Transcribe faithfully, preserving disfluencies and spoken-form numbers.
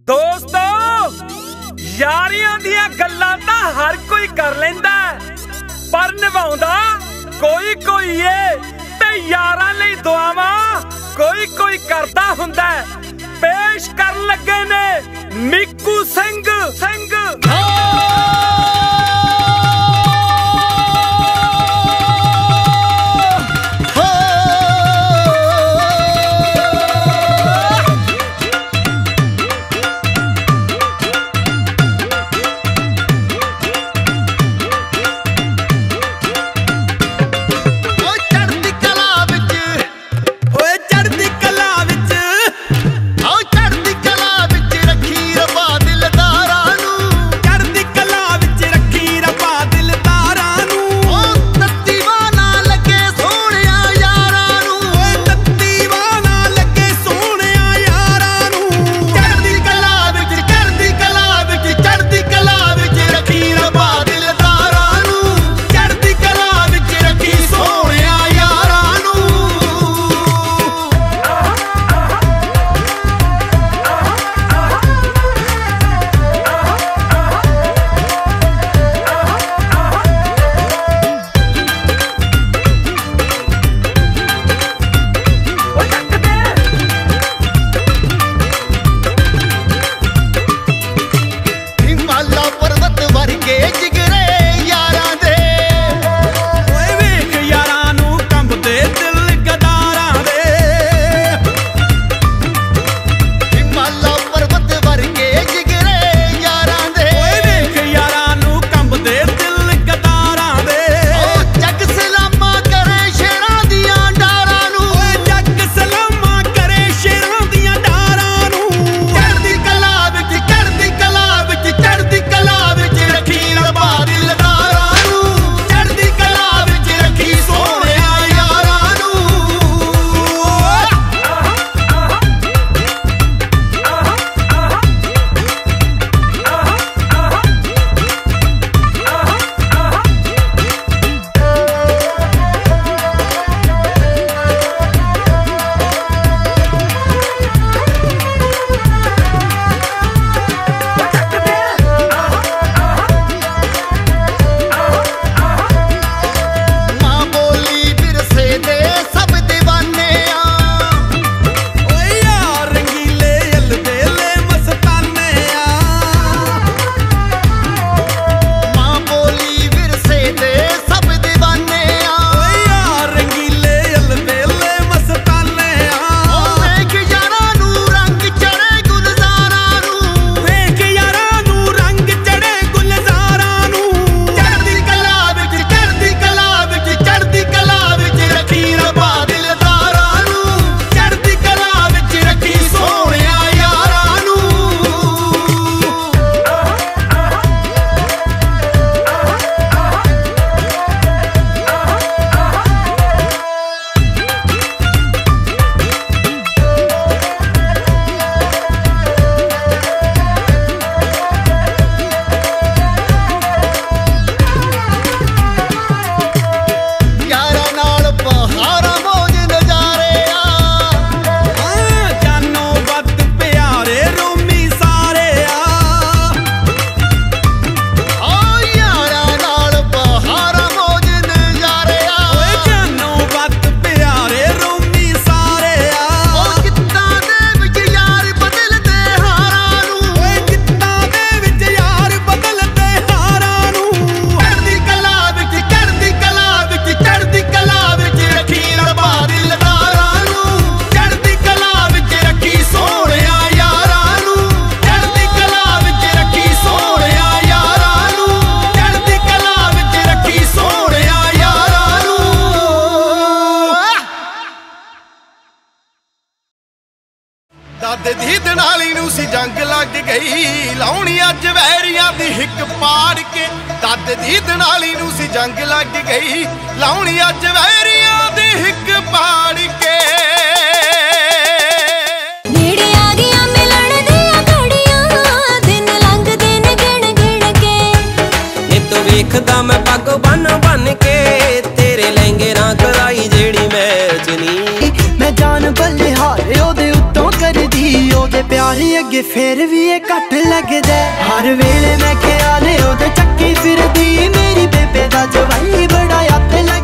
दोस्तों यारियां दियां गल्लां तां हर कोई कर लैंदा पर निभाउंदा कोई कोई है ते यारां लई दुआवां कोई कोई करदा हुंदा। पेश कर लगे ने मिक्कू सिंह सिंह दादे दी दनाली नूं सी जंग लग गई लाउणी अज वैरियां दी हिक पाड़ के। दादे दी दनाली नूं सी जंग लग गई लाउणी अज वैरियां दी हिक पाड़ के। नेड़े आ गया मिलन दियां घड़ियां दिन लंघदे ने गिण गिण के। नी तू वेखदा मैं पग बन बन के तेरे लहंगे ना कराई जेड़ी मैच नी। मैं जान बल्ले हारे ओदे उत्तों कर दी ओदे प्यार ਯਾਰੀ ਅੱਗੇ ਫੇਰ ਵੀ ਇਹ ਘੱਟ ਲੱਗਦਾ। ਹਰ ਵੇਲੇ मैं